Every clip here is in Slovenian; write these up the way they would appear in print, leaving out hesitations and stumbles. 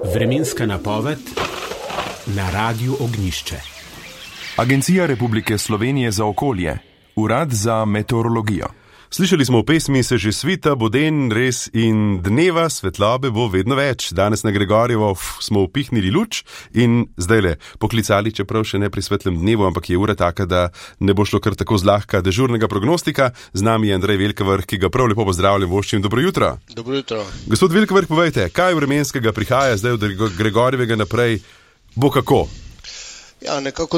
Vremenska napoved na Radiu Ognjišče. Agencija Republike Slovenije za okolje, Urad za meteorologijo. Slišali smo v pesmi Se že svita, bo den res in dneva svetlobe bo vedno več. Danes na Gregorjevo smo upihnili luč in zdajle poklicali, čeprav še ne pri svetlem dnevu, ampak je ura taka, da ne bo šlo kar tako zlahka dežurnega prognostika. Z nami je Andrej Velkavrh, ki ga prav lepo pozdravljam, voščim dobro jutro. Dobro jutro. Gospod Velkavrh, povejte, kaj vremenskega prihaja zdaj od Gregorjevega naprej, bo kako? Ja, nekako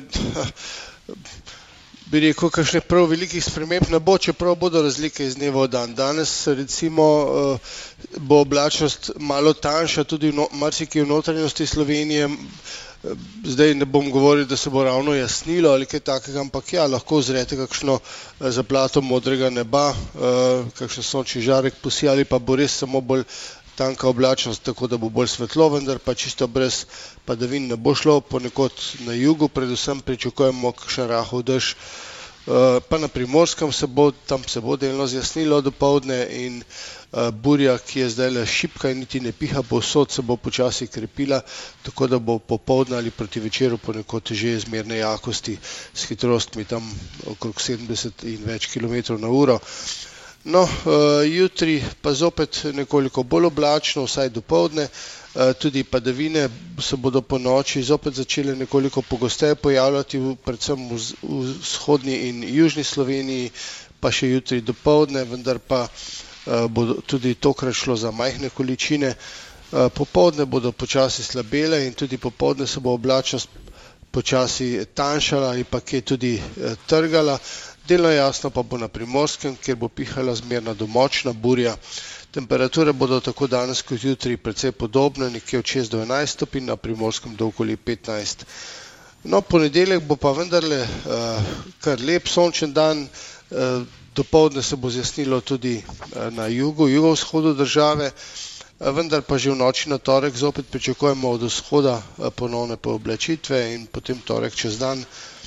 bi rekel, kakšne prav velikih sprememb ne bo, čeprav bodo razlike iz dneva v dan. Danes recimo bo oblačnost malo tanjša, tudi marsikje v notranjosti Slovenije. Zdaj ne bom govoril, da se bo ravno jasnilo ali kaj takega, ampak ja, lahko uzrete kakšno zaplato modrega neba, kakšen sončni žarek posija ali pa bo res samo bolj tanka oblačnost, tako da bo bolj svetlo, vendar pa čisto brez padavin ne bo šlo. Ponekod na jugu predvsem pričakujemo kakšen rahel dež, pa na Primorskem se bo delno zjasnilo dopoldne in burja, ki je zdaj le šibka in niti ne piha povsod, se bo počasi krepila, tako da bo popoldne ali proti večeru ponekod že zmerne jakosti s hitrostmi tam okrog 70 in več kilometrov na uro. No, jutri pa zopet nekoliko bolj oblačno, vsaj dopoldne, tudi padavine se bodo po noči zopet začele nekoliko pogosteje pojavljati, predvsem v vzhodni in južni Sloveniji, pa še jutri dopoldne, vendar pa bodo tudi tokrat šlo za majhne količine. Popoldne bodo počasi slabele in tudi popoldne se bo oblačnost počasi tanjšala ali pa kje tudi trgala. Delno jasno pa bo na Primorskem, kjer bo pihala zmerna do močna burja. Temperature bodo tako danes kot jutri precej podobne, nekje od 6 do 11 stopinj, na Primorskem do okoli 15. No, ponedeljek bo pa vendarle kar lep sončen dan, dopoldne se bo zjasnilo tudi na jugovzhodu države, vendar pa že v noči na torek zopet pričakujemo od vzhoda ponovne pooblačitve in potem torek čez dan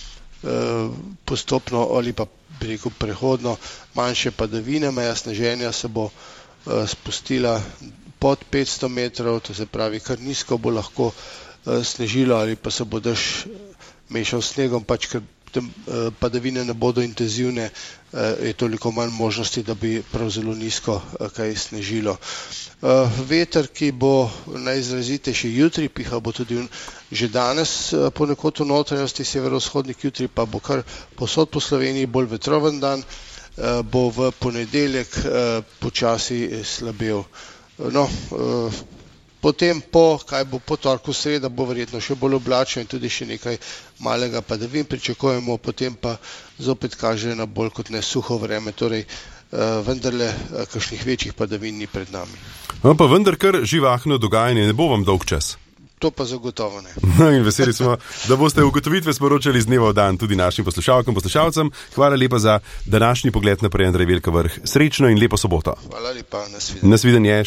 postopno ali pa bi rekel prehodno manjše padavine, meja sneženja se bo spustila pod 500 metrov, to se pravi kar nizko bo lahko snežilo ali pa se bo dež mešal s snegom, pač ker padavine ne bodo intenzivne, je toliko manj možnosti, da bi prav zelo nizko kaj snežilo. Veter, ki bo najizrazitejši jutri, piha bo tudi že danes ponekod v notranjosti severovzhodnik, jutri pa bo kar povsod po Sloveniji bolj vetroven dan, bo v ponedeljek počasi slabel. No, potem kaj bo po torku, sreda bo verjetno še bolj oblačno in tudi še nekaj malega padavin pričakujemo, potem pa zopet kaže na bolj kot ne suho vreme, torej vendarle kakšnih večjih padavin ni pred nami. No, pa vendar kar živahno dogajanje, ne bo vam dolg čas. To pa zagotovo ne. No, in veseli smo, da boste ugotovitve sporočali z dneva v dan tudi našim poslušalcem. Hvala lepa za današnji pogled naprej, Andrej Velkavrh. Srečno in lepo soboto. Hvala lepa, nasvidenje. Nasvidenje.